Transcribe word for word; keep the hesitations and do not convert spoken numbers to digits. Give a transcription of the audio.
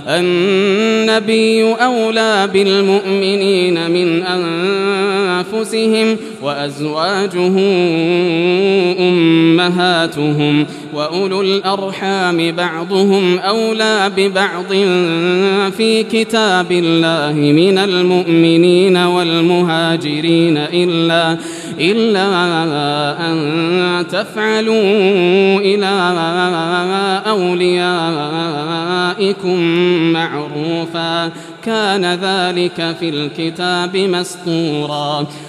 النبي أولى بالمؤمنين من أنفسهم وأزواجه أمهاتهم وأولو الأرحام بعضهم أولى ببعض في كتاب الله من المؤمنين والمهاجرين إلا, إلا أن تفعلوا إلى أوليائكم معروفا كان ذلك في الكتاب مسطورا